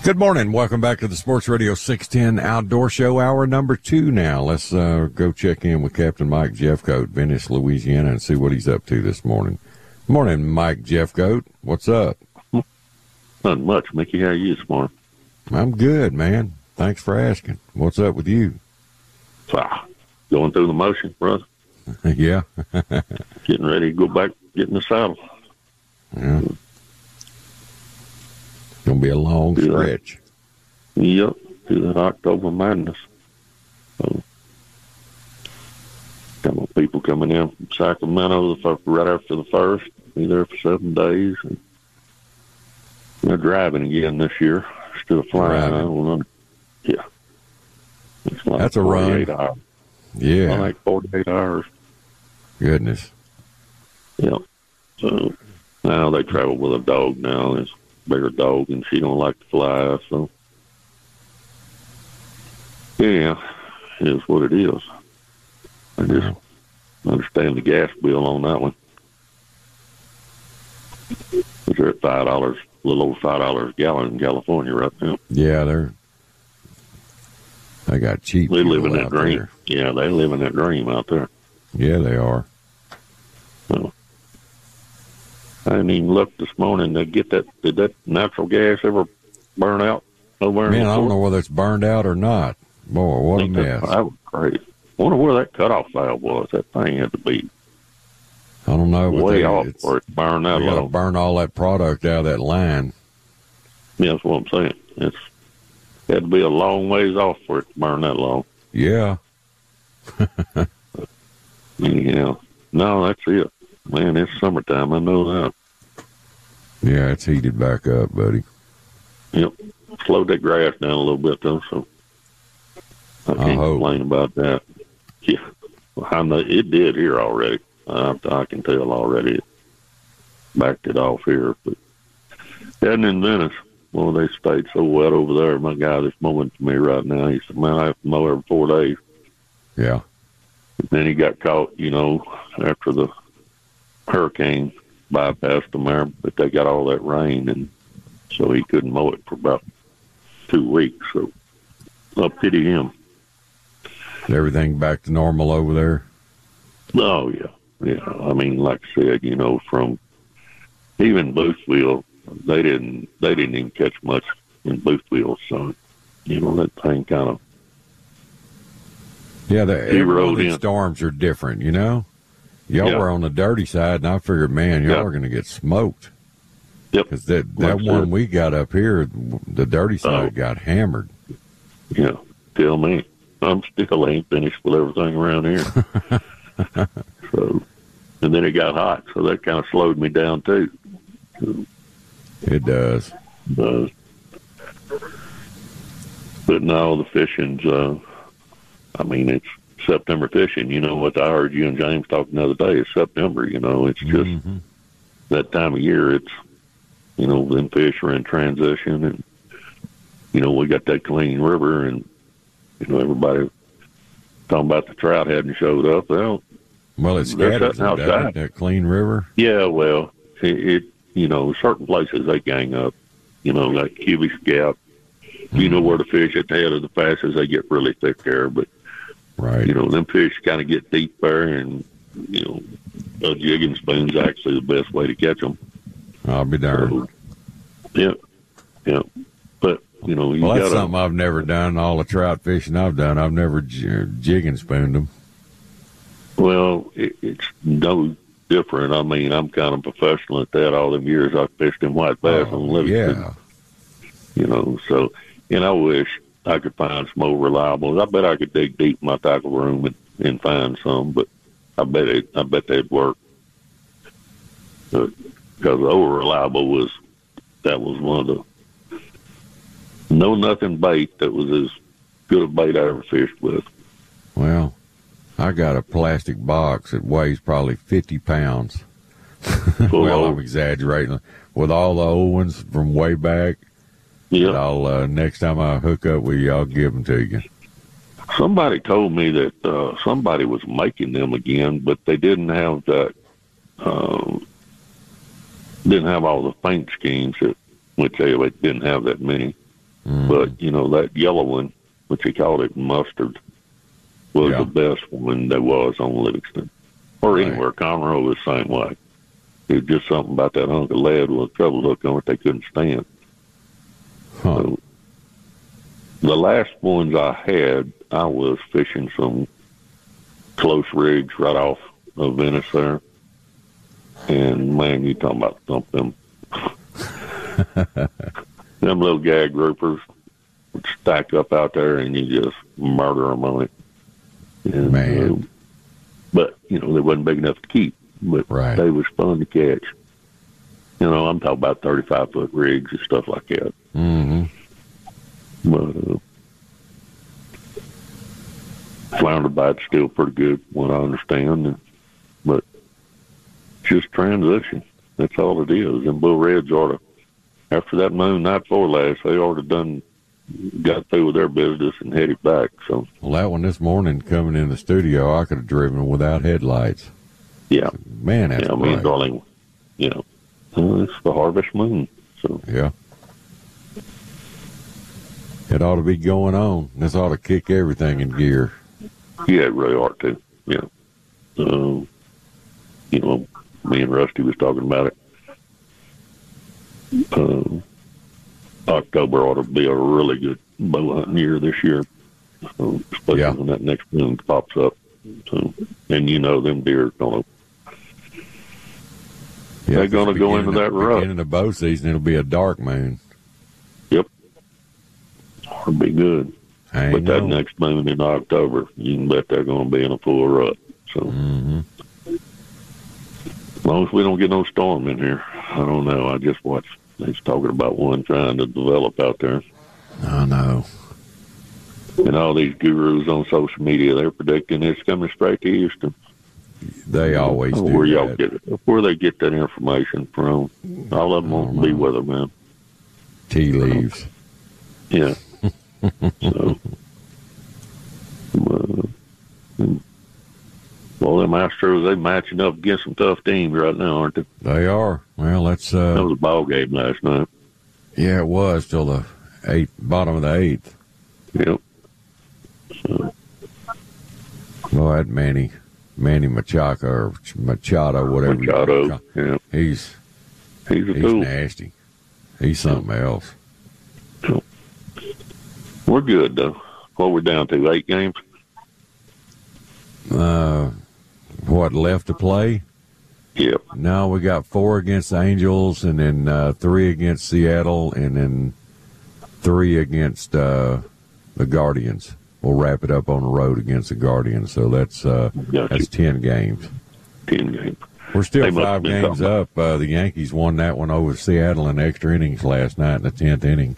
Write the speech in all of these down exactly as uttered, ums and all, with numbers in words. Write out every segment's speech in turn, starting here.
Good morning. Welcome back to the Sports Radio six ten Outdoor Show, hour number two now. Let's uh, go check in with Captain Mike Jeffcoat, Venice, Louisiana, and see what he's up to this morning. Morning, Mike Jeffcoat. What's up? Not much, Mickey. How are you this morning? I'm good, man. Thanks for asking. What's up with you? Ah, going through the motion, brother. Yeah. Getting ready to go back, get in the saddle. Yeah. Gonna be a long do stretch. That. Yep, do that October madness. So, couple of people coming in from Sacramento the first, right after the first. Be there for seven days. And they're driving again this year instead of flying. I don't know. Yeah, it's like that's a run. Hours. Yeah, like forty-eight hours. Goodness. Yep. So now they travel with a dog now. It's a bigger dog, and she don't like to fly. So yeah, it is what it is. I just yeah. understand the gas bill on that one. They're at five dollars, a little over five dollars a gallon in California right now. Yeah, they're they got cheap. They live in that dream. There. Yeah, they live in that dream out there. Yeah, they are. So, I didn't even look this morning to get that. Did that natural gas ever burn out over there? Man, I don't know whether it's burned out or not. Boy, what a mess. That, that was crazy. I wonder where that cutoff valve was. That thing had to be I don't know. But way they, off for it to burn that They got to low. burn all that product out of that line. Yeah, that's what I'm saying. It's it had to be a long ways off for it to burn that low. Yeah. Yeah. No, that's it. Man, it's summertime. I know that. Yeah, it's heated back up, buddy. Yep. Slowed that grass down a little bit, though, so I can't I complain about that. Yeah. I know it did here already. I, I can tell already. It backed it off here. But and in Venice, well, they stayed so wet over there. My guy that's mowing for me right now, he said, man, I have to mow every four days. Yeah. And then he got caught, you know, after the hurricane bypassed them there, but they got all that rain, and so he couldn't mow it for about two weeks. So I pity him. Everything back to normal over there? Oh, yeah. Yeah. I mean, like I said, you know, from even Boothville, they didn't, they didn't even catch much in Boothville. So, you know, that thing kind of, Yeah, the, every one of these in. storms are different, you know? Y'all Yeah. were on the dirty side, and I figured, man, y'all Yeah. are going to get smoked. Yep. Because that, that Like one that. we got up here, the dirty side Oh. got hammered. Yeah, tell me. I'm still ain't finished with everything around here. So, and then it got hot, so that kind of slowed me down too. So, It does. uh, but no, the fishing's, uh, I mean, it's September fishing. You know what I heard you and James talking the other day? It's September, you know, it's just Mm-hmm. that time of year. It's, you know, them fish are in transition, and, you know, we got that clean river, and, you know, everybody talking about the trout hadn't showed up. Well, Well, it's They're scattered, sitting doesn't it, outside. that Clean River. yeah, well, it, it, you know, certain places they gang up, you know, like Cubby's Gap. You know where the fish at the head of the passes, they get really thick there, but, Right. you know, them fish kind of get deep there, and, you know, a jigging spoon's actually the best way to catch them. I'll be darned. So, yeah, yeah. But, you know, you Well, that's gotta, something I've never done. All the trout fishing I've done, I've never j- jig and spooned them. well, it, it's no different. I mean, I'm kind of professional at that. All them years I fished in white bass on Oh, Livingston. yeah. You know, so, and I wish I could find some more reliable. I bet I could dig deep in my tackle room and, and find some, but I bet it, I bet they'd work. Because over reliable was, that was one of the no nothing bait that was as good a bait I ever fished with. Well, I got a plastic box that weighs probably fifty pounds. Full Well, of- I'm exaggerating. With all the old ones from way back, Yeah. I'll uh, next time I hook up with you, I'll give them to you. Somebody told me that uh, somebody was making them again, but they didn't have that. Uh, didn't have all the paint schemes that, which they didn't have that many. Mm. But, you know, that yellow one, which he called it mustard, was yeah. the best one there was on Livingston. Or right. anywhere. Conroe was the same way. It was just something about that hunk of lead with a treble hook on it they couldn't stand. Huh. So, the last ones I had, I was fishing some close rigs right off of Venice there. And, man, you talking about dump them. Them little gag groupers would stack up out there, and you just murder them on it. And, man. Uh, but, you know, they wasn't big enough to keep. But right. they was fun to catch. You know, I'm talking about thirty-five foot rigs and stuff like that. Mm-hmm. But uh, flounder bite's still pretty good, what I understand. And, but just transition. That's all it is. And bull reds ought to, after that moon night before last, they ought to done got through with their business and headed back. So, well, that one this morning coming in the studio, I could have driven without headlights. Yeah, man, that's yeah. I mean, darling, you know, well, it's the harvest moon. So yeah, it ought to be going on. This ought to kick everything in gear. Yeah, it really ought to. Yeah, um, you know, me and Rusty was talking about it. Um, October ought to be a really good bow hunting year this year, so, especially yeah. when that next moon pops up. So, and you know, them deer are gonna. Yeah, they're going to go into that rut. Beginning of bow season, it'll be a dark moon. Yep. It'll be good. I but that know. next moon in October, you can bet they're going to be in a full rut. So, mm-hmm. as long as we don't get no storm in here, I don't know. I just watched, they was talking about one trying to develop out there. I know. And all these gurus on social media, they're predicting it's coming straight to Houston. They always do where y'all that. Get it, where they get that information from. All of them won't be with them, man. Tea leaves. Yeah. So, uh, well, them Astros, they matching up against some tough teams right now, aren't they? They are. Well, that's uh, that was a ball game last night. Yeah, it was till the eighth, bottom of the eighth. Yep. So, well, that Manny. Manny Machado or Machado, whatever. Machado, yeah. He's he's a he's tool. nasty. He's something else. So, we're good though. What we're down to eight games. Uh, what left to play? Yep. Now we got four against the Angels, and then uh, three against Seattle, and then three against uh, the Guardians. We'll wrap it up on the road against the Guardians, so that's uh, that's ten games. Ten games. We're still five games up. Uh, the Yankees won that one over Seattle in extra innings last night in the tenth inning.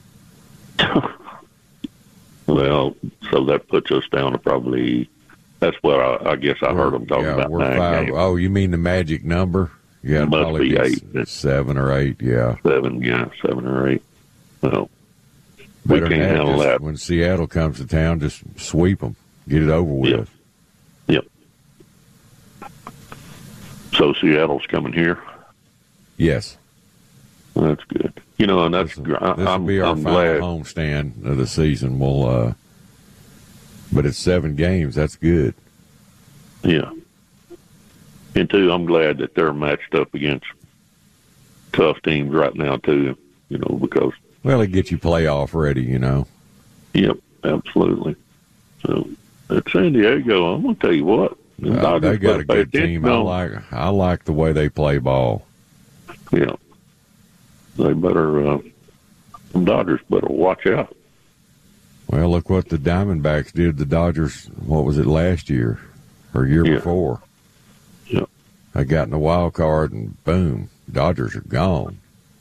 Well, so that puts us down to probably. That's what I, I guess I heard them talking yeah, about. We're nine five. games. Oh, you mean the magic number? Yeah, it must probably be be eight. Seven or eight. Yeah. Seven. Yeah, seven or eight. Well. Better we can't than handle that. that. When Seattle comes to town, just sweep them. Get it over with. Yep. yep. So Seattle's coming here? Yes. Well, that's good. You know, and that's... This will, I, this will I'm, be our I'm final glad. homestand of the season. We'll, uh, but it's seven games. That's good. Yeah. And, two, I'm glad that they're matched up against tough teams right now, too, you know, because... Well, it gets you playoff ready, you know. Yep, absolutely. So at San Diego, I'm gonna tell you what, the uh, they got a good team. I on. like I like the way they play ball. Yeah, they better. Uh, the Dodgers better watch out. Well, look what the Diamondbacks did. The Dodgers, what was it last year or year yeah. before? Yeah, they got in the wild card, and boom, Dodgers are gone.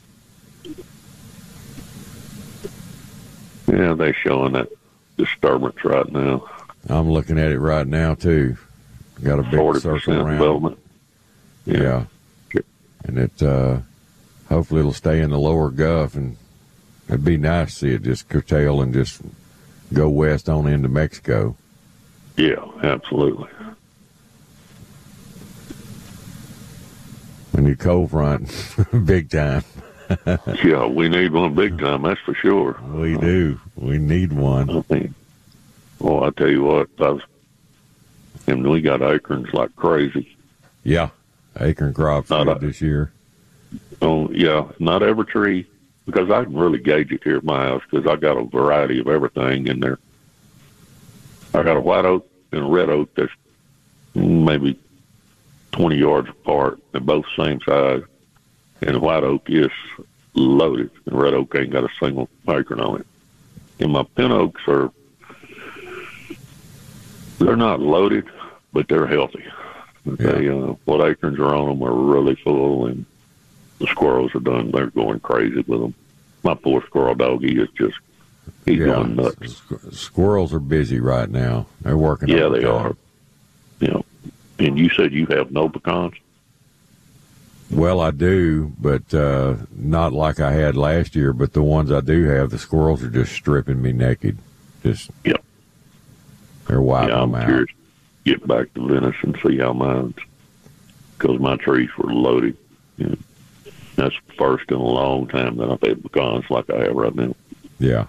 Yeah, they're showing that disturbance right now. I'm looking at it right now, too. Got a big circle around. Development. Yeah. yeah. And it, uh, hopefully it'll stay in the lower Gulf, and it'd be nice to see it just curtail and just go west on into Mexico. Yeah, absolutely. We need cold front, big time. Yeah, we need one big time, that's for sure. We do. We need one. I mean, well, I tell you what, I was, and we got acorns like crazy. Yeah, acorn crops Not good a- this year. Oh, yeah, not every tree, because I can really gauge it here at my house, because I got a variety of everything in there. I got a white oak and a red oak that's maybe twenty yards apart. They're both same size. And the white oak is loaded. The red oak ain't got a single acorn on it. And my pin oaks are, they're not loaded, but they're healthy. Yeah. They, uh, what acorns are on them are really full, and the squirrels are done. They're going crazy with them. My poor squirrel dog, he is just, he's Yeah, going nuts. squ- squirrels are busy right now. They're working. Yeah, they overtime. are. Yeah. And you said you have no pecans? Well, I do, but uh, not like I had last year. But the ones I do have, the squirrels are just stripping me naked. Just Yep. they're wiping Yeah, I'm them out. curious. Get back to Venice and see how mine's, because my trees were loaded. You know, that's the first in a long time that I've had pecans like I have right now. Yeah,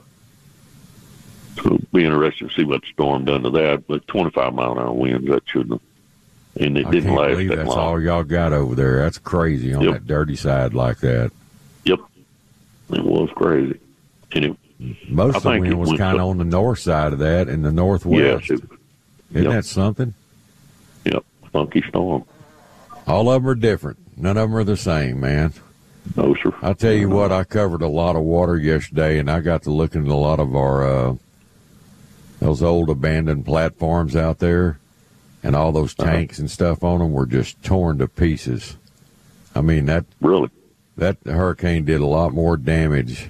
So it'll be interesting to see what the storm done to that. But twenty-five mile an hour winds, that shouldn't have. And it I didn't can't last believe that that's long. all y'all got over there. That's crazy on Yep. that dirty side like that. Yep. It was crazy. And it, Most I of the think wind it was went kind of up- on the north side of that in the northwest. yes, it, Isn't yep. that something? yep, funky storm. All of them are different. None of them are the same, man. No, sir. I'll tell you what, I covered a lot of water yesterday, and I got to looking at a lot of our, uh, those old abandoned platforms out there, and all those Uh-huh. tanks and stuff on them were just torn to pieces. I mean, that, Really? that hurricane did a lot more damage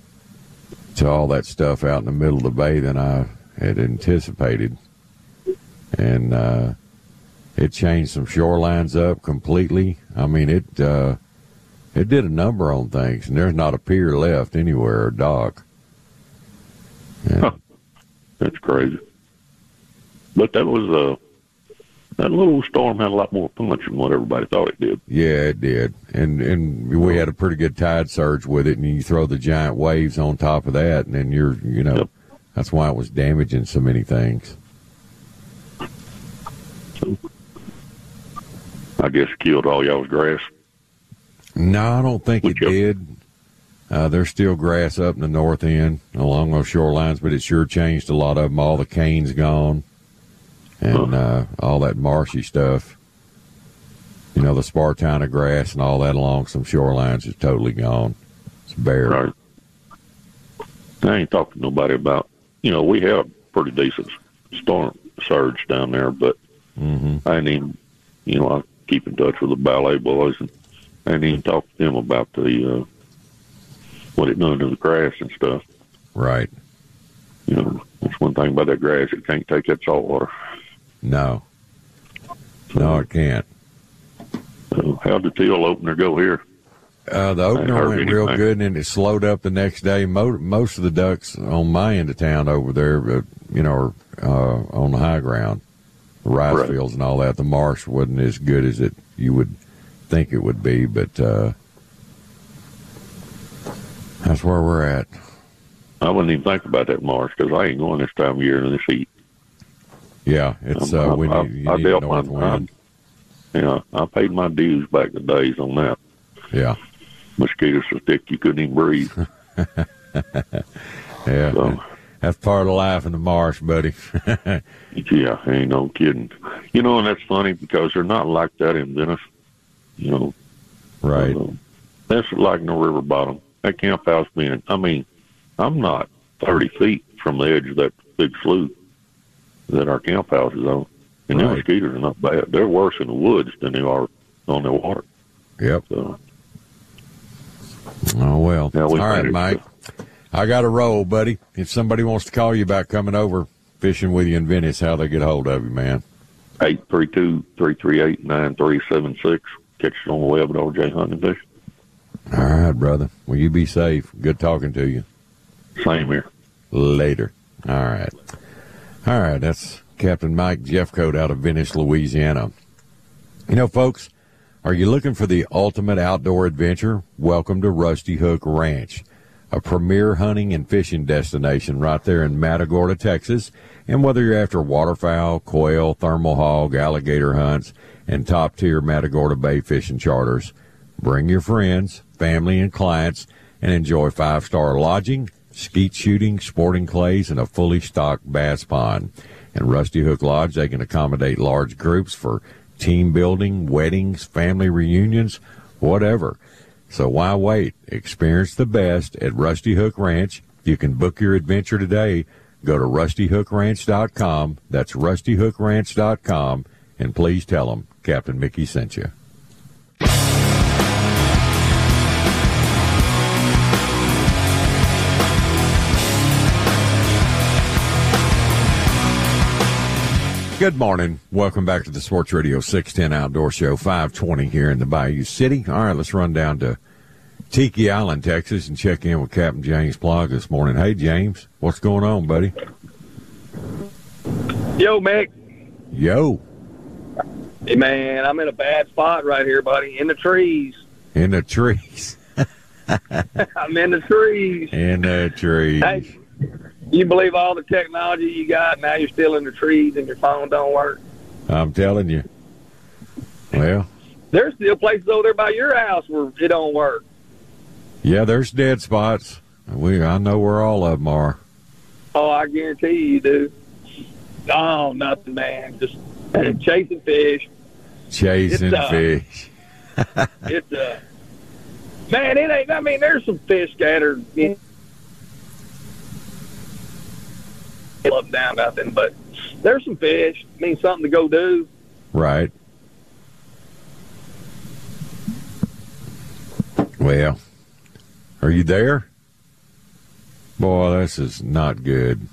to all that stuff out in the middle of the bay than I had anticipated. And, uh, it changed some shorelines up completely. I mean, it, uh, it did a number on things, and there's not a pier left anywhere or dock. And, Huh. That's crazy. But that was uh, that little storm had a lot more punch than what everybody thought it did. yeah, it did. And and we had a pretty good tide surge with it, and you throw the giant waves on top of that, and then you're, you know, Yep. that's why it was damaging so many things. I guess it killed all y'all's grass. No, I don't think Which it up- did. Uh, there's still grass up in the north end along those shorelines, but it sure changed a lot of them. All the cane's gone, and uh, all that marshy stuff. You know, the Spartina grass and all that along some shorelines is totally gone. It's bare. Right. I ain't talking to nobody about, you know, we had a pretty decent storm surge down there, but hmm I didn't even, you know, I keep in touch with the ballet boys, and I didn't even talk to them about the, uh, what it done to the grass and stuff. Right. You know, that's one thing about that grass, it can't take that salt water. No. No, it can't. So how'd the teal opener go here? Uh, the I opener heard went real anything. good, and then it slowed up the next day. Mo- most of the ducks on my end of town over there, uh, you know, are uh, on the high ground, the rice Right. fields and all that. The marsh wasn't as good as it you would think it would be, but uh, that's where we're at. I wouldn't even think about that marsh because I ain't going this time of year in this heat. Yeah, it's Um, uh, we I- need, you I need a dealt my north wind. You know, I paid my dues back in the days on that. Yeah, Mosquitoes so thick you couldn't even breathe. yeah. So, That's part of life in the marsh, buddy. yeah, ain't no kidding. You know, and that's funny because they're not like that in Venice. You know, Right. Uh, that's like in the river bottom. That camp house being, I mean, I'm not thirty feet from the edge of that big slough that our camp house is on. And Right. the mosquitoes are not bad. They're worse in the woods than they are on the water. Yep. So, Oh, well. Yeah, we All right, managed Mike. I got to roll, buddy. If somebody wants to call you about coming over fishing with you in Venice, how they get a hold of you, man? eight three two, three three eight, nine three seven six. Catch us on the web at O J Hunting Fish. All right, brother. Well, you be safe. Good talking to you. Same here. Later. All right. All right. That's Captain Mike Jeffcoat out of Venice, Louisiana. You know, folks, Are you looking for the ultimate outdoor adventure? Welcome to Rusty Hook Ranch, a premier hunting and fishing destination right there in Matagorda, Texas. And whether you're after waterfowl, quail, thermal hog, alligator hunts, and top-tier Matagorda Bay fishing charters, bring your friends, family, and clients and enjoy five-star lodging, skeet shooting, sporting clays, and a fully stocked bass pond. And Rusty Hook Lodge, they can accommodate large groups for team building, weddings, family reunions, whatever. So why wait? Experience the best at Rusty Hook Ranch. You can book your adventure today. Go to rusty hook ranch dot com. That's rusty hook ranch dot com. And please tell them Captain Mickey sent you. Good morning. Welcome back to the Sports Radio six ten Outdoor Show, five twenty here in the Bayou City. All right, let's run down to Tiki Island, Texas, and check in with Captain James Plog this morning. Hey, James, what's going on, buddy? Yo, Mick. Yo. Hey, man, I'm in a bad spot right here, buddy, in the trees. In the trees. I'm in the trees. In the trees. Hey, you believe all the technology you got, now you're still in the trees and your phone don't work? I'm telling you. Well, there's still places over there by your house where it don't work. Yeah, there's dead spots. We I know where all of them are. Oh, I guarantee you, you do. Oh, nothing, man. Just chasing fish. Chasing it's, uh, fish. it's, uh, man, it ain't, I mean, there's some fish scattered in up down nothing, but there's some fish. I mean, something to go do. Right. Well, are you there? Boy, this is not good.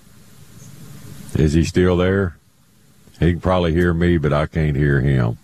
Is he still there? He can probably hear me, but I can't hear him.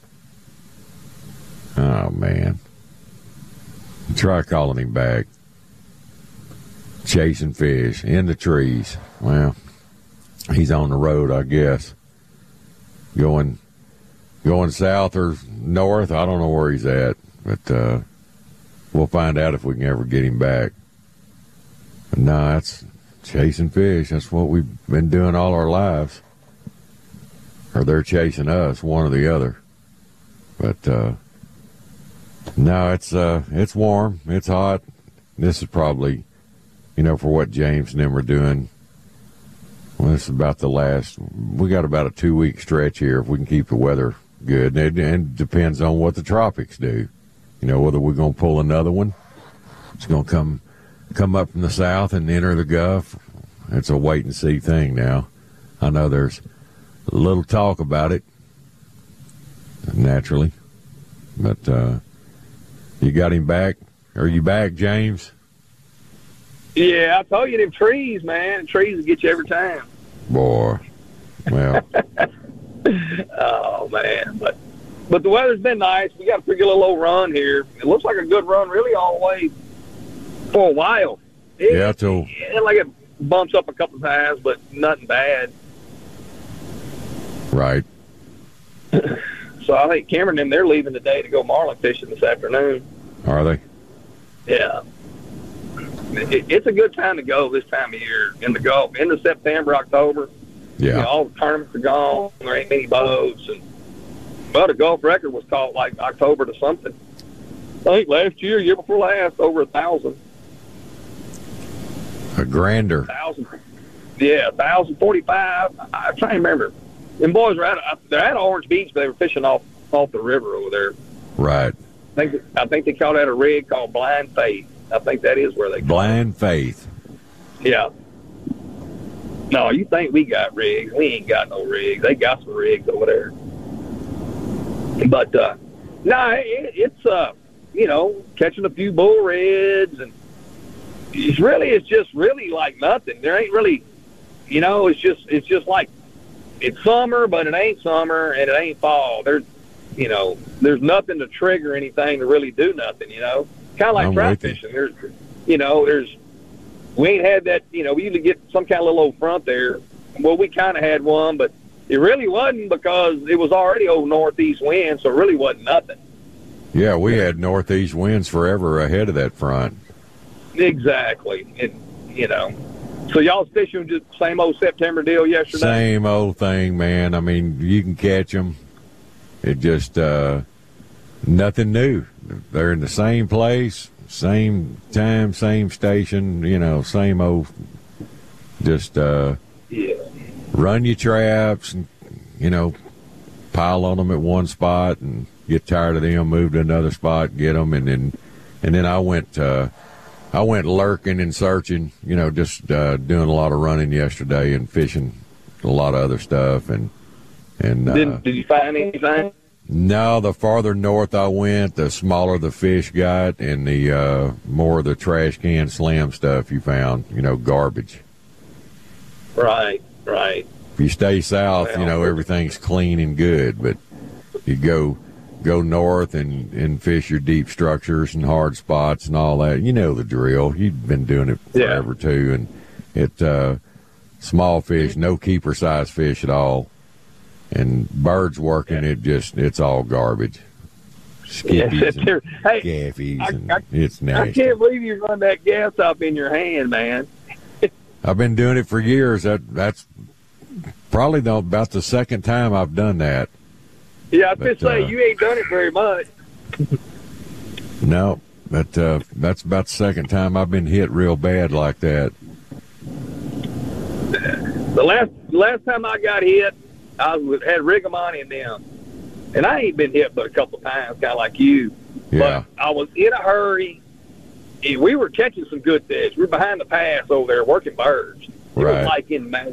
Oh, man. Try calling him back. Chasing fish in the trees. Well, he's on the road, I guess. Going going south or north, I don't know where he's at, but uh, we'll find out if we can ever get him back. But no, that's chasing fish. That's what we've been doing all our lives. Or they're chasing us, one or the other. But uh, no, it's uh, it's warm. It's hot. This is probably, you know, for what James and them are doing. Well, this is about the last. We got about a two-week stretch here if we can keep the weather good. And it, and it depends on what the tropics do. You know, whether we're going to pull another one. It's going to come come up from the south and enter the Gulf. It's a wait-and-see thing now. I know there's a little talk about it, naturally. But uh, you got him back? Are you back, James? Yeah, I told you them trees, man. Trees will get you every time. Boy, well. Oh, man. But but the weather's been nice. We got a pretty good little old run here. It looks like a good run really all the way for a while. It, yeah, too. It, like it bumps up a couple of times, but nothing bad. Right. So I think Cameron and them, they're leaving today to go marlin fishing this afternoon. Are they? Yeah. It, it's a good time to go this time of year in the Gulf. Into September, October. Yeah. You know, all the tournaments are gone. There ain't many boats. And, well, the Gulf record was caught like October to something. I think last year, year before last, over a thousand. A grander. Thousand. Yeah, one thousand forty-five. I'm trying to remember. Them boys were at, they're at Orange Beach, but they were fishing off, off the river over there. Right. I think, I think they caught out a rig called Blind Faith. I think that is where they Blind Faith. Yeah. No, you think we got rigs. We ain't got no rigs. They got some rigs over there. But, uh, no, it, it's, uh, you know, catching a few bull reds. And it's really, it's just really like nothing. There ain't really, you know, it's just, it's just like, it's summer, but it ain't summer, and it ain't fall. There's, you know, there's nothing to trigger anything to really do nothing, you know. Kind of like I'm trout fishing. There's, you know, there's, we ain't had that, you know, we usually get some kind of little old front there. Well, we kind of had one, but it really wasn't because it was already old northeast wind, so it really wasn't nothing. Yeah, we had northeast winds forever ahead of that front. Exactly. And, you know, so y'all was fishing just same old September deal yesterday? Same old thing, man. I mean, you can catch them. It just, uh, nothing new. They're in the same place, same time, same station, you know, same old, just, uh, yeah. run your traps and, you know, pile on them at one spot and get tired of them, move to another spot, get them. And then, and then I went, uh, I went lurking and searching, you know, just uh, doing a lot of running yesterday and fishing a lot of other stuff. And and uh, did, did you find anything? No, the farther north I went, the smaller the fish got, and the uh, more of the trash can slam stuff you found, you know, garbage. Right, right. If you stay south, Well, you know, everything's clean and good, but you go go north and, and fish your deep structures and hard spots and all that. You know the drill. You've been doing it forever, yeah. too. And it uh, small fish, no keeper size fish at all. And birds working, yeah. it just, it's all garbage. Skippies yeah, and hey, gaffies, I, and I, it's nasty. I can't believe you run that gas up in your hand, man. I've been doing it for years. That That's probably the, about the second time I've done that. Yeah, I was But, just say uh, you ain't done it very much. No, but uh, that's about the second time I've been hit real bad like that. The last last time I got hit, I was, had Rigamani in them, and I ain't been hit but a couple of times, kind of like you. Yeah. But I was in a hurry. And we were catching some good fish. We were behind the pass over there working birds. It Right. was like in May.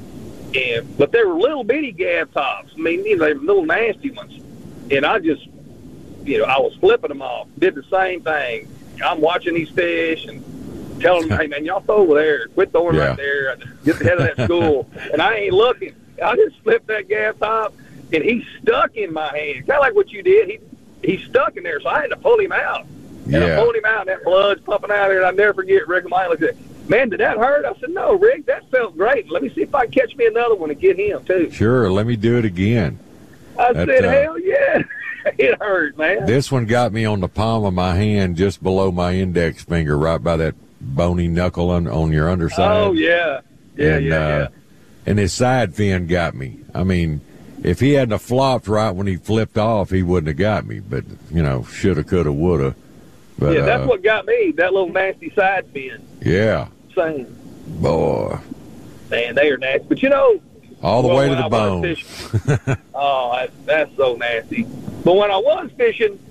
And, but they were little bitty gab tops. I mean, you know, they were little nasty ones. And I just, you know, I was flipping them off. Did the same thing. I'm watching these fish and telling them, hey, man, y'all throw over there. Quit throwing Yeah. right there. Get the head of that school. And I ain't looking. I just flipped that gab top, and he stuck in my hand. Kind of like what you did. He he stuck in there, so I had to pull him out. And Yeah. I pulled him out, and that blood's pumping out of there, and I'll never forget Rick and Mike looked at it. Man, did that hurt? I said, no, Rick, that felt great. Let me see if I can catch me another one and get him, too. Sure, let me do it again. I That, said, uh, hell yeah. It hurt, man. This one got me on the palm of my hand, just below my index finger, right by that bony knuckle on, on your underside. Oh, yeah. Yeah, and, yeah, uh, yeah. And his side fin got me. I mean, if he hadn't have flopped right when he flipped off, he wouldn't have got me. But, you know, shoulda, coulda, woulda. But, yeah, that's uh, what got me, that little nasty side fin. Yeah. Same. Boy. Man, they are nasty. But, you know, All the well, way to when the I was bone. fishing- oh, that's, that's so nasty. But when I was fishing,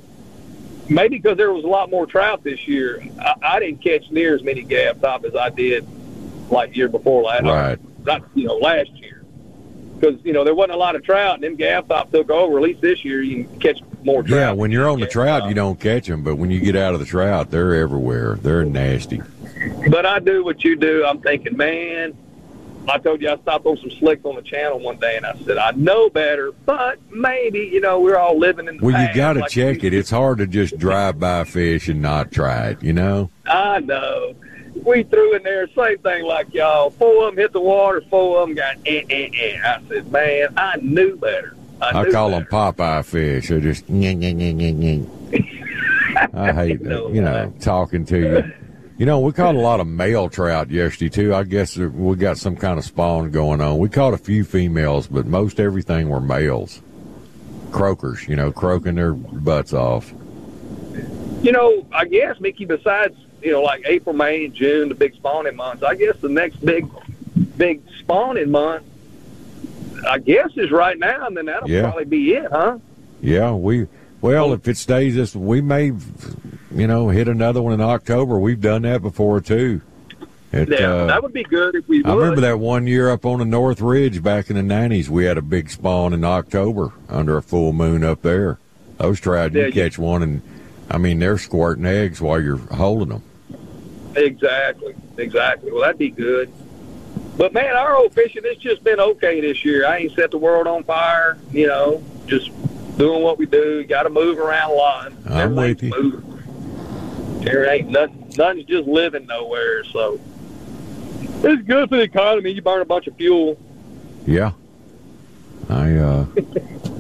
maybe because there was a lot more trout this year, I, I didn't catch near as many gab top as I did like year before last. Right. Not, you know, last year. Because, you know, there wasn't a lot of trout, and them gab top took over. At least this year you can catch more trout. Yeah, when you're on the Gab trout, top. you don't catch them. But when you get out of the trout, they're everywhere. They're nasty. But I do what you do. I'm thinking, man, I told you I stopped on some slicks on the channel one day, and I said, I know better, but maybe, you know, we're all living in the Well, you past, got to like check we- it. It's hard to just drive by fish and not try it, you know? I know. We threw in there, same thing like y'all. Four of them hit the water, four of them got eh, eh, eh. I said, man, I knew better. I, I knew call better. them Popeye fish. They're just, nyeh, nyeh, nyeh, nyeh, nyeh. I hate that, you know, talking to you. You know, we caught a lot of male trout yesterday, too. I guess we got some kind of spawn going on. We caught a few females, but most everything were males. Croakers, you know, croaking their butts off. You know, I guess, Mickey, besides, you know, like April, May, and June, the big spawning months, I guess the next big, big spawning month, I guess, is right now, and then that'll Yeah. probably be it, huh? Yeah, we, well, if it stays this, we may, you know, hit another one in October. We've done that before, too. It, Yeah, uh, that would be good if we would. I remember that one year up on the North Ridge back in the nineties, we had a big spawn in October under a full moon up there. Those trout, you Yeah, you- catch one, and, I mean, they're squirting eggs while you're holding them. Exactly, exactly. Well, that'd be good. But, man, our old fishing, it's just been okay this year. I ain't set the world on fire, you know, just doing what we do. Got to move around a lot. I'm with you. Moving. There ain't nothing, nothing's just living nowhere, so it's good for the economy. You burn a bunch of fuel. Yeah. I, uh,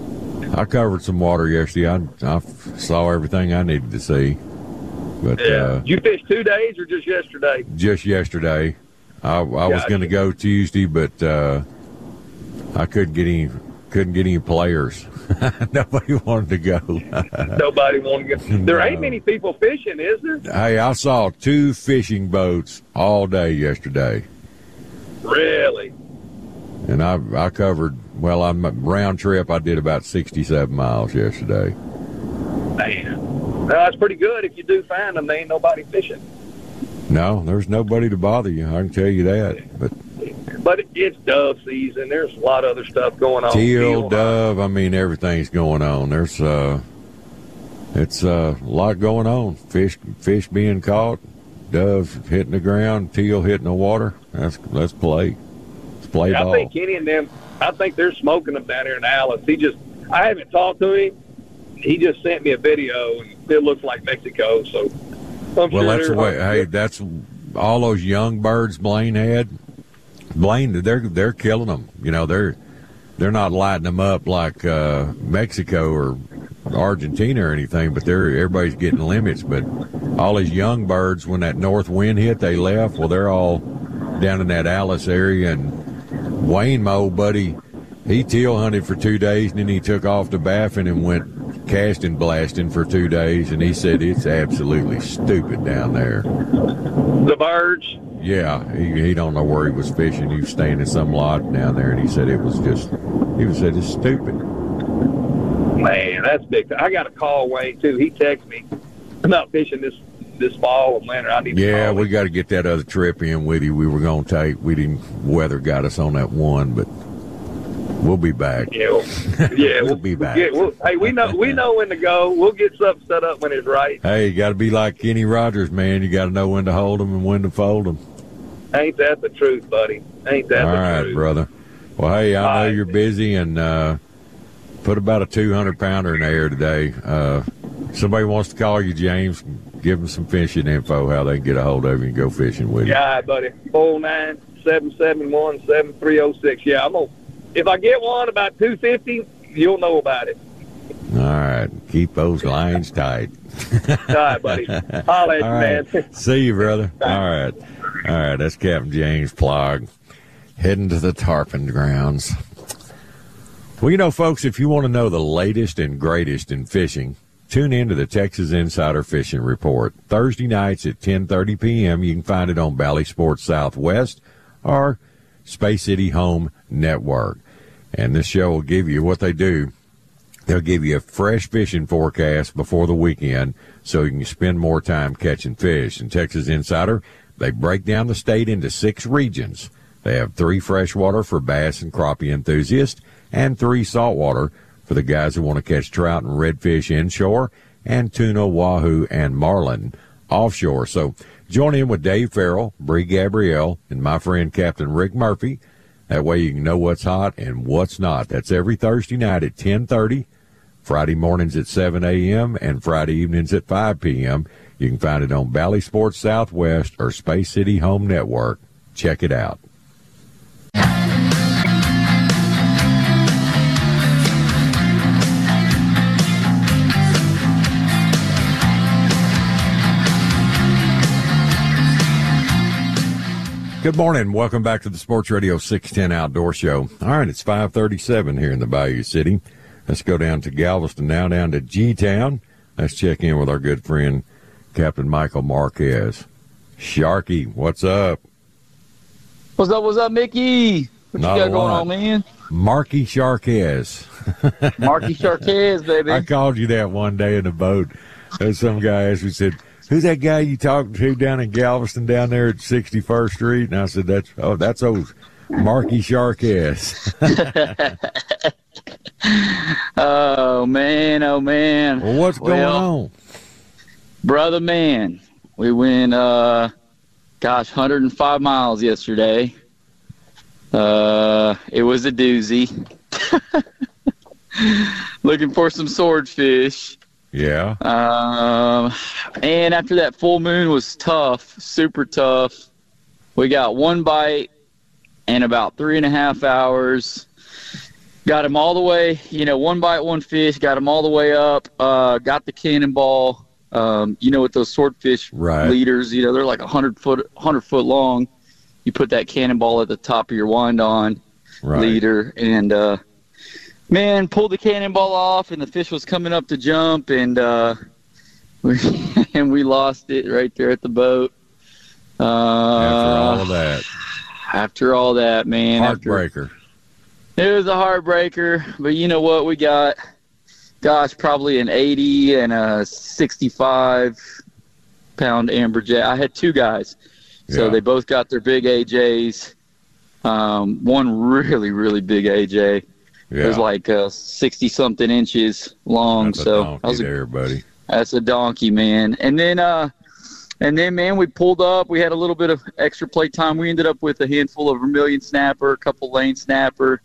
I covered some water yesterday. I, I saw everything I needed to see. But Yeah. uh, Did you fish two days or just yesterday? just yesterday, I, I was Gotcha. going to go Tuesday, but uh, I couldn't get any couldn't get any players. Nobody wanted to go. Nobody wanted to go. There ain't No. many people fishing, is there? Hey, I saw two fishing boats all day yesterday, Really? and I I covered. Well, I'm round trip. I did about sixty-seven miles yesterday. Man. No, that's pretty good. If you do find them, there ain't nobody fishing. No, there's nobody to bother you. I can tell you that. But But it's dove season. There's a lot of other stuff going on. teal, dove, I mean, everything's going on. There's uh, it's uh, a lot going on. Fish, fish being caught, doves hitting the ground, teal hitting the water. That's let's play. Let's play I ball. think Kenny and them, I think they're smoking them down here in Alice. He just, I haven't talked to him. He just sent me a video, and it looks like Mexico. So, I'm Well, sure that's the they're- way. Hey, that's all those young birds Blaine had. Blaine, they're they're killing them. You know, they're they're not lighting them up like uh, Mexico or Argentina or anything, but they're everybody's getting limits. But all these young birds, when that north wind hit, they left. Well, they're all down in that Alice area. And Wayne, my old buddy, he teal hunted for two days, and then he took off to Baffin and went casting blasting for two days. And he said it's absolutely stupid down there. The birds. Yeah, he, he don't know where he was fishing. He was staying in some lodge down there, and he said it was just, he was said it's stupid. Man, that's big. I got to call Wayne, too. He texted me about fishing this this fall and winter. I need to Yeah, call we him. got to get that other trip in with you. We were going to take, we didn't, weather got us on that one, but we'll be back. Yeah, well, yeah, We'll we'll be back. Get, we'll, hey, we know we know when to go. We'll get something set up when it's right. Hey, you got to be like Kenny Rogers, man. You got to know when to hold them and when to fold them. Ain't that the truth, buddy? Ain't that All the right, truth? brother. Well, hey, I All know right. you're busy, and uh, put about a two hundred pounder in the air today. Uh, somebody wants to call you, James. Give them some fishing info, how they can get a hold of you and go fishing with you. Yeah, buddy. Four nine seven seven one seven three zero six. Yeah, I'm gonna. If I get one about two fifty, you'll know about it. All right. Keep those lines tight. All right, buddy. Holla at you, All right. man. See you, brother. All right. All right. That's Captain James Plog heading to the tarpon grounds. Well, you know, folks, if you want to know the latest and greatest in fishing, tune in to the Texas Insider Fishing Report. Thursday nights at ten thirty p.m. You can find it on Valley Sports Southwest or Space City Home Network. And this show will give you what they do. They'll give you a fresh fishing forecast before the weekend so you can spend more time catching fish. In Texas Insider, they break down the state into six regions. They have three freshwater for bass and crappie enthusiasts and three saltwater for the guys who want to catch trout and redfish inshore and tuna, wahoo, and marlin offshore. So join in with Dave Farrell, Bree Gabrielle, and my friend Captain Rick Murphy. That way you can know what's hot and what's not. That's every Thursday night at ten thirty, Friday mornings at seven a.m., and Friday evenings at five p.m. You can find it on Valley Sports Southwest or Space City Home Network. Check it out. Good morning. Welcome back to the Sports Radio six ten Outdoor Show. All right, it's five thirty-seven here in the Bayou City. Let's go down to Galveston now, down to G-Town. Let's check in with our good friend, Captain Michael Marquez. Sharky, what's up? What's up, what's up, Mickey? What Not you a got going lot. on, man? Marky Sharquez. Marky Sharquez, baby. I called you that one day in the boat. There's some guy asked me, said, who's that guy you talked to down in Galveston down there at sixty-first Street? And I said, that's oh, that's old Marky Sharquez. Oh, man, oh, man. Well, what's going Well, on? Brother, man, we went, uh, gosh, one hundred five miles yesterday. Uh, it was a doozy. Looking for some swordfish. Yeah. Um, and after that full moon was tough, super tough. We got one bite in about three and a half hours. got him all the way, you know, one bite, one fish, got him all the way up, uh, got the cannonball. Um, you know, with those swordfish right. leaders, you know, they're like a hundred foot, hundred foot long. You put that cannonball at the top of your wind on right. leader, and uh, man, pulled the cannonball off, and the fish was coming up to jump, and uh, we, and we lost it right there at the boat. Uh, after all of that, after all that, man, heartbreaker. After, it was a heartbreaker, but you know what? We got. Gosh, probably an eighty and a sixty-five pound amberjack. I had two guys, so yeah. they both got their big A Js. Um, one really, really big A J. Yeah. It was like uh, sixty something inches long. That's so a donkey that was a, there, buddy. That's a donkey, man. And then, uh, and then, man, we pulled up. We had a little bit of extra play time. We ended up with a handful of vermilion snapper, a couple lane snapper.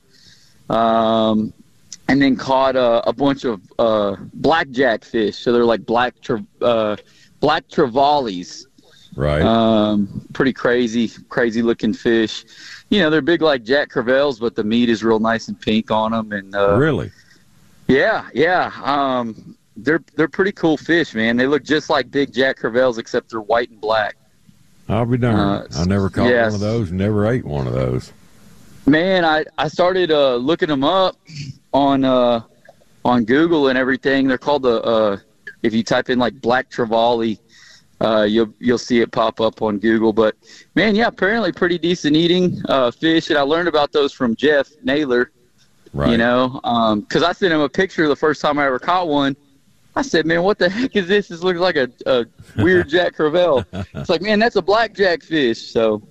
Um. And then caught a, a bunch of uh, blackjack fish. So they're like black tra- uh, black trevallies. Right. Um, pretty crazy, crazy looking fish. You know, they're big like Jack Crevalles, but the meat is real nice and pink on them. And uh, really? Yeah, yeah. Um, they're they're pretty cool fish, man. They look just like big Jack Crevalles, except they're white and black. I'll be darned. Uh, I never caught yes. one of those. Never ate one of those. Man, I, I started uh, looking them up on uh, on Google and everything. They're called the uh, if you type in like black trevally, uh, you'll you'll see it pop up on Google. But man, yeah, apparently pretty decent eating uh, fish, and I learned about those from Jeff Naylor. Right. You know, because um, I sent him a picture the first time I ever caught one. I said, man, what the heck is this? This looks like a, a weird Jack Crevalle. It's like, man, that's a blackjack fish. So,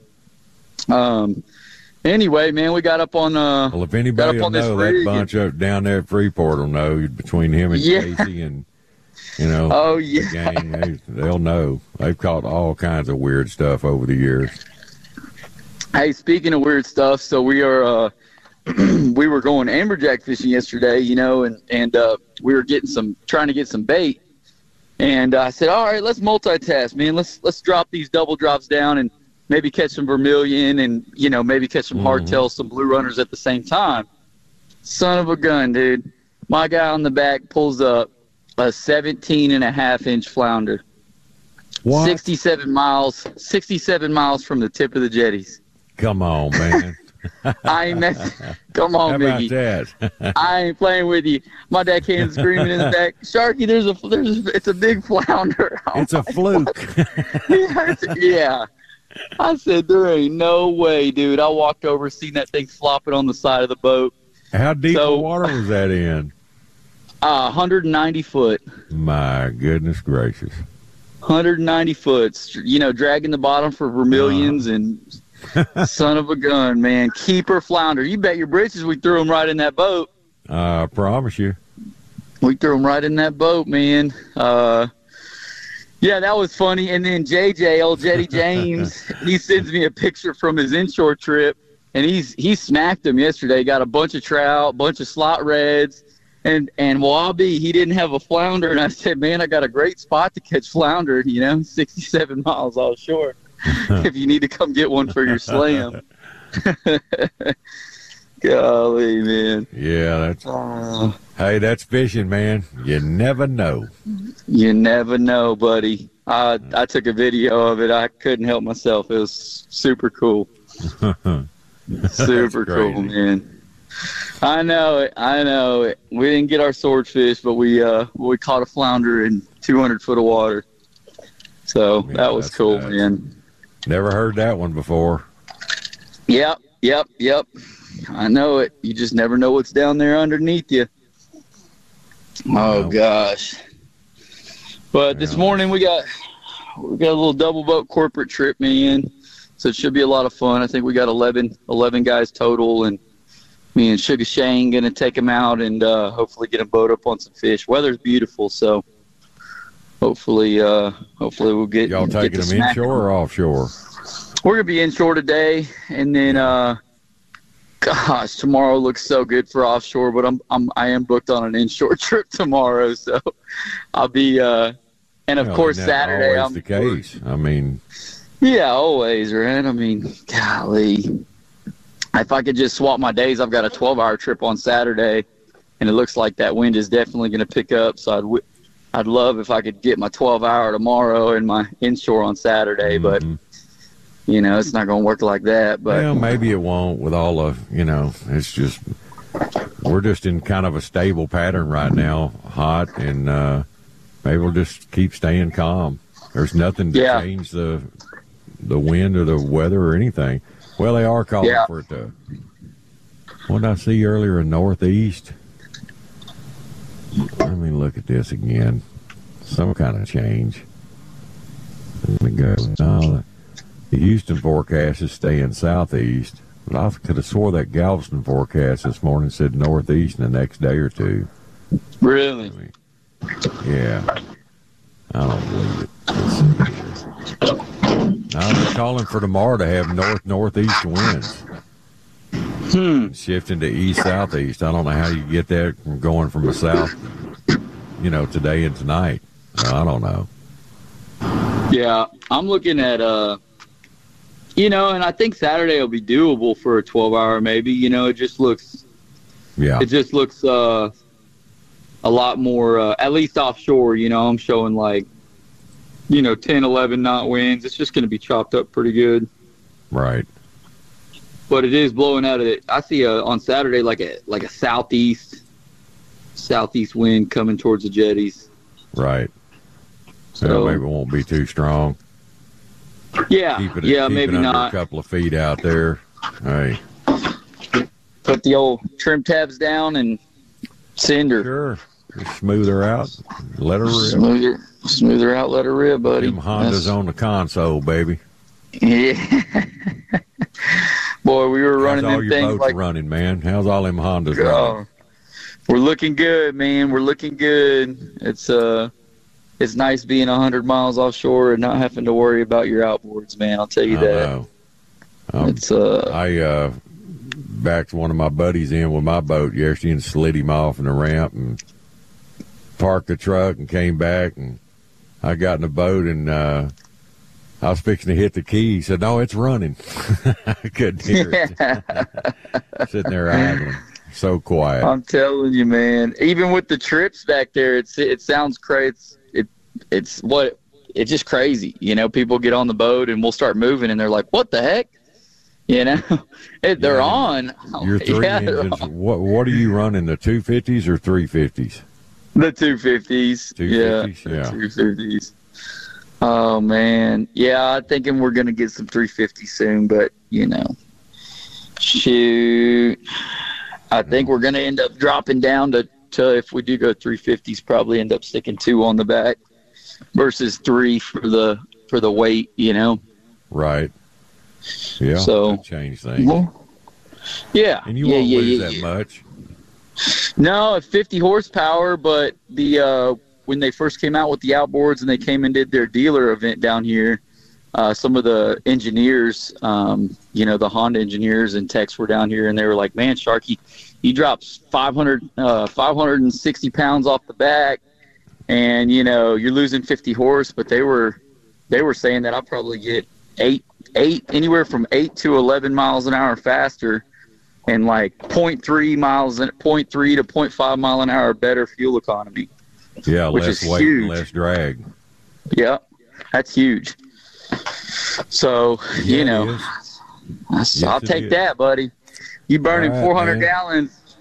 um. Anyway, man, we got up on uh. Well, if anybody will know, that bunch up down there at Freeport will know between him and yeah. Casey and you know. Oh yeah. The gang, they, they'll know. They've caught all kinds of weird stuff over the years. Hey, speaking of weird stuff, so we are uh, we were going amberjack fishing yesterday, you know, and and uh, we were getting some trying to get some bait, and I said, all right, let's multitask, man. Let's let's drop these double drops down and maybe catch some vermilion and, you know, maybe catch some mm-hmm. hardtails, some blue runners at the same time. Son of a gun, dude. My guy on the back pulls up a seventeen and a half inch flounder. What? sixty-seven miles, sixty-seven miles from the tip of the jetties. Come on, man. I ain't messing. Come on, How Mickey. about that? I ain't playing with you. My dad came screaming in the back, Sharky, there's a, there's a, it's a big flounder. I'm It's a like, fluke. yeah, yeah. I said, there ain't no way, dude. I walked over, seen that thing flopping on the side of the boat. How deep So- of water was that in? Uh, one hundred ninety foot. My goodness gracious. one hundred ninety foot. You know, dragging the bottom for vermilions uh. and son of a gun, man. Keeper flounder. You bet your britches we threw them right in that boat. I promise you. We threw them right in that boat, man. Uh, yeah, that was funny. And then J J, old Jetty James, he sends me a picture from his inshore trip, and he's he snacked them yesterday. Got a bunch of trout, bunch of slot reds, and and wallaby. He didn't have a flounder, and I said, man, I got a great spot to catch flounder. You know, sixty-seven miles offshore. If you need to come get one for your slam. Golly, man. Yeah, that's. Uh, hey, that's fishing, man. You never know. You never know, buddy. I I took a video of it. I couldn't help myself. It was super cool. Super cool, man. I know it. I know it. We didn't get our swordfish, but we uh we caught a flounder in two hundred foot of water. So Yeah, that was that's cool, nice. man. Never heard that one before. Yep, yep, yep. I know it. You just never know what's down there underneath you. Oh No. gosh. But this Yeah. morning we got we got a little double boat corporate trip, man. So it should be a lot of fun. I think we got eleven, eleven guys total, and me and Sugar Shane gonna take them out and uh, hopefully get them boat up on some fish. Weather's beautiful, so hopefully, uh, hopefully we'll get Y'all get taking to them smack inshore or offshore? We're gonna be inshore today, and then uh, gosh, tomorrow looks so good for offshore. But I'm I'm I am booked on an inshore trip tomorrow, so I'll be uh, and of Well, course isn't that Saturday always I'm the case. I mean, yeah, always, right? I mean, golly. if I could just swap my days, I've got a twelve-hour trip on Saturday, and it looks like that wind is definitely going to pick up. So I'd w- I'd love if I could get my twelve-hour tomorrow and my inshore on Saturday, Mm-hmm. but you know it's not going to work like that. But well, maybe it won't with all of you know. It's just we're just in kind of a stable pattern right now, hot, and uh, maybe we'll just keep staying calm. There's nothing to Yeah. change the the wind or the weather or anything. Well, they are calling Yeah. for it to. What did I see earlier in northeast? Let me look at this again. Some kind of change. Let me go. No, the Houston forecast is staying southeast. But I could have swore that Galveston forecast this morning said northeast in the next day or two. really, Yeah. I don't believe it. Let's see here. Now they're calling for tomorrow to have north northeast winds. hmm. Shifting to east southeast. I don't know how you get that from going from the south, you know, today and tonight. I don't know. Yeah, I'm looking at uh, you know, and I think Saturday will be doable for a twelve-hour. Maybe you know, it just looks, Yeah. it just looks uh, a lot more, uh, at least offshore. You know, I'm showing like, you know, ten, eleven knot winds. It's just going to be chopped up pretty good. Right. But it is blowing out of it. I see a, on Saturday like a like a southeast southeast wind coming towards the jetties. Right. So So maybe it won't be too strong. yeah, Keep it, yeah, keep maybe it under not. a couple of feet out there. Hey, Put the old trim tabs down and send her. sure. Just smooth her out. Let her rip. Smooth her, smooth her out, let her rip, buddy. Them Hondas That's- on the console, baby. Yeah. Boy, we were running How's all them your things boats like, running, man? How's all them Hondas running? oh, we're looking good, man. We're looking good. It's uh, it's nice being a hundred miles offshore and not having to worry about your outboards, man. I'll tell you I that. know. Um, It's uh, I uh, backed one of my buddies in with my boat yesterday and slid him off in the ramp and parked the truck and came back, and I got in the boat and uh, I was fixing to hit the key. He said, "No, it's running." I couldn't hear it. Sitting there idling, so quiet. I'm telling you, man. Even with the trips back there, it's it sounds crazy. It's it, it's what it's just crazy. You know, people get on the boat and we'll start moving, and they're like, "What the heck?" You know, it, they're Yeah. on. Your three Yeah, they're engines. on. What what are you running? The two fifties or three fifties? The two fifties. Two Yeah, fifties. Yeah. two fifties. Oh man, yeah. I'm thinking we're gonna get some three fifties soon, but you know, shoot. I think we're gonna end up dropping down to, to if we do go three fifties, probably end up sticking two on the back versus three for the for the weight. You know. Right. Yeah. So- that changed things. Well, yeah. And you yeah, won't yeah, lose yeah, that yeah. much. No, fifty horsepower, but the uh, when they first came out with the outboards and they came and did their dealer event down here, uh, some of the engineers, um, you know, the Honda engineers and techs were down here, and they were like, "Man, Sharky, he drops five hundred, uh, five hundred sixty pounds off the back, and you know, you're losing fifty horse." But they were they were saying that I'll probably get eight eight anywhere from eight to eleven miles an hour faster. And like point three miles, point three to point five mile an hour better fuel economy. Yeah, Which less is weight huge. and less drag. Yeah, that's huge. So Yeah, you know, it is. I, Yes, I'll it take is. that, buddy. You burning All right, four hundred man. gallons.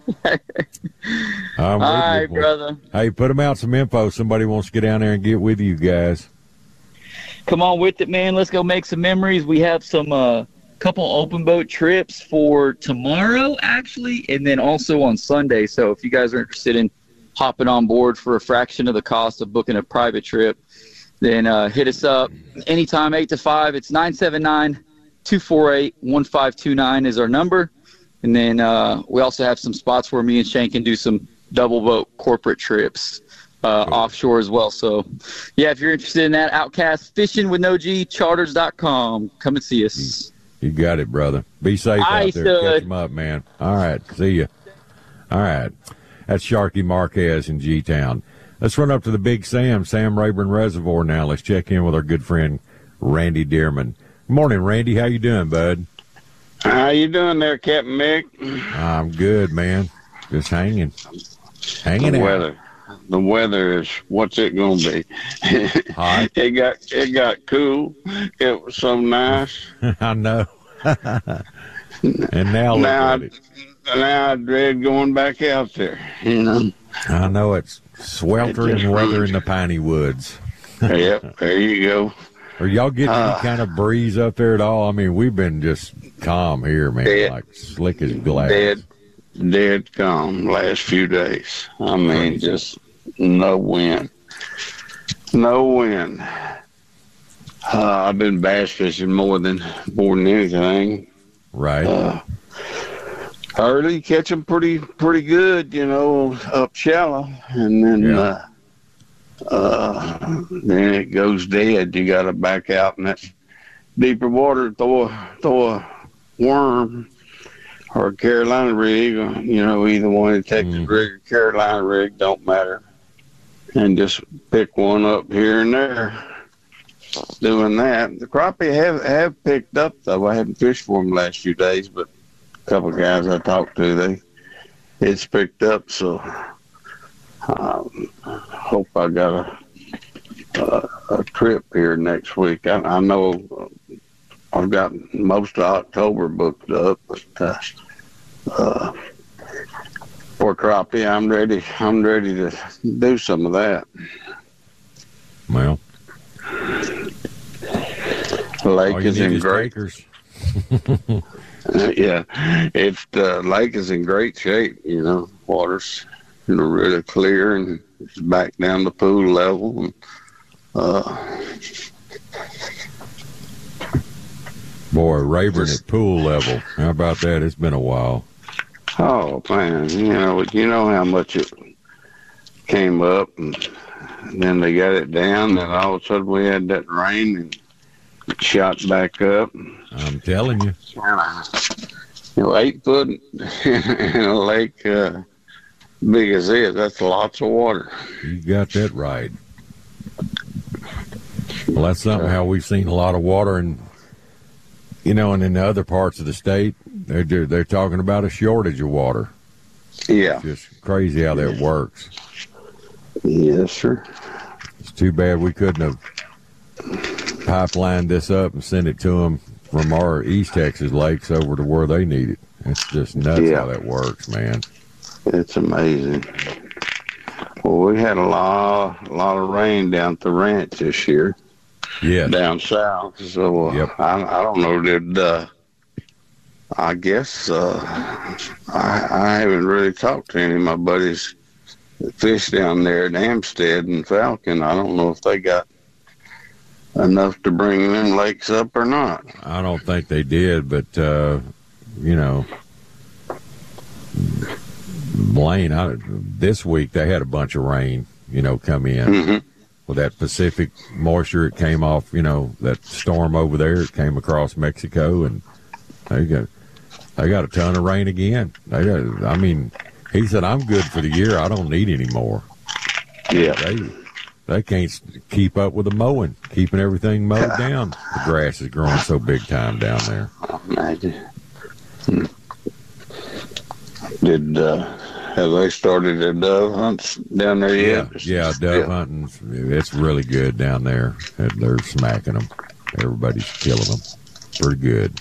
I'm All with right, you, boy. brother. Hey, put them out some info. Somebody wants to get down there and get with you guys. Come on with it, man. Let's go make some memories. We have some uh, couple open boat trips for tomorrow, actually, and then also on Sunday. So if you guys are interested in hopping on board for a fraction of the cost of booking a private trip, then uh, hit us up anytime, eight to five. It's nine seven nine, two four eight, one five two nine is our number. And then uh, we also have some spots where me and Shane can do some double boat corporate trips uh, Cool. offshore as well. So, yeah, if you're interested in that, Outcast Fishing with No G, charters dot com. Come and see us. You got it, brother. Be safe I out there. should. Catch them up, man. All right. See ya. All right. That's Sharky Marquez in G-Town. Let's run up to the Big Sam, Sam Rayburn Reservoir now. Let's check in with our good friend, Randy Dearman. Good morning, Randy. How you doing, bud? How you doing there, Captain Mick? I'm good, man. Just hanging. Hanging the out. Weather. The weather is, what's it going to be? Hot. it got it got cool. It was so nice. I know. And now look now, at it. Now I dread going back out there, you know. I know it's sweltering It just weather ruins in the piney woods. Yep, there you go. Are y'all getting Uh, any kind of breeze up there at all? I mean, we've been just calm here, man, Dead. like slick as glass. Dead, dead calm last few days. I mean, just no wind. No wind. Uh, I've been bass fishing more than more than anything. Right. Uh, early catch them pretty pretty good, you know, up shallow, and then Yeah. uh, uh, then it goes dead. You got to back out in that deeper water, throw a throw a worm or a Carolina rig, or, you know, either one, a Texas Mm. rig or Carolina rig, don't matter, and just pick one up here and there. Doing that, the crappie have have picked up though. I haven't fished for them the last few days, but a couple of guys I talked to, they it's picked up. So um, hope I got a, a a trip here next week. I, I know I've got most of October booked up, but uh, uh, for crappie, I'm ready. I'm ready to do some of that. Well, The lake all you is need in is great. takers. Uh, yeah, it's the lake is in great shape. You know, water's you know really clear and it's back down to pool level. And, uh, Boy, Rayburn Just- at pool level. How about that? It's been a while. oh man, you know, you know how much it came up, and then they got it down, and all of a sudden we had that rain and it shot back up. I'm telling you. You know, eight foot in a lake uh, big as this, that's lots of water. You got that right. Well, that's something how we've seen a lot of water, and you know, and in the other parts of the state, they're they're talking about a shortage of water. Yeah. Just crazy how that works. Yes, sir. It's too bad we couldn't have pipelined this up and sent it to them from our East Texas lakes over to where they need it. It's just nuts Yeah. how that works, man. It's amazing. Well, we had a lot, a lot of rain down at the ranch this year, Yeah. down south. So uh, Yep. I, I don't know. Did uh, I guess uh, I, I haven't really talked to any of my buddies that fish down there at Amstead and Falcon. I don't know if they got enough to bring them lakes up or not. I don't think they did, but uh, you know, Blaine, I, this week they had a bunch of rain, you know, come in Mm-hmm. with that Pacific moisture. It came off, you know, that storm over there. It came across Mexico, and they got they got a ton of rain again. They got, I mean, he said, "I'm good for the year. I don't need any more." Yeah. They they can't keep up with the mowing, keeping everything mowed down. The grass is growing so big time down there. Imagine. Hmm. Did uh, have they started their dove hunts down there Yeah, yet? yeah, dove hunting. It's really good down there. They're smacking them. Everybody's killing them. Pretty good.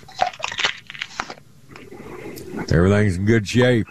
Everything's in good shape.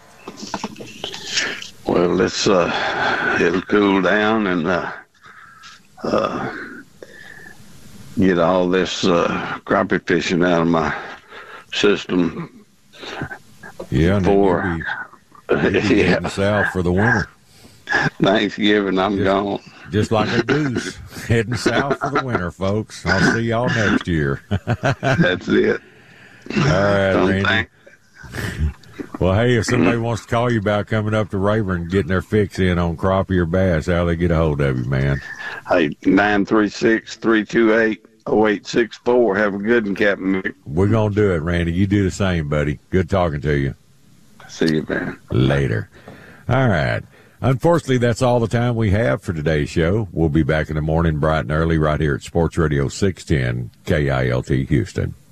Well, let's uh, it'll cool down and uh, uh, get all this uh, crappie fishing out of my system. Yeah, and then For- you'll be, you'll be Yeah, heading south for the winter, Thanksgiving, I'm Yeah. gone. just like a goose heading south for the winter, folks. I'll see y'all next year. That's it. All right, Don't Randy. think- Well, hey, if somebody wants to call you about coming up to Rayburn and getting their fix in on crappie or bass, how they get a hold of you, man? Hey, nine three six, three two eight, oh eight six four. Have a good one, Captain Mick. We're going to do it, Randy. You do the same, buddy. Good talking to you. See you, man. Later. All right. Unfortunately, that's all the time we have for today's show. We'll be back in the morning bright and early right here at Sports Radio six ten K I L T Houston.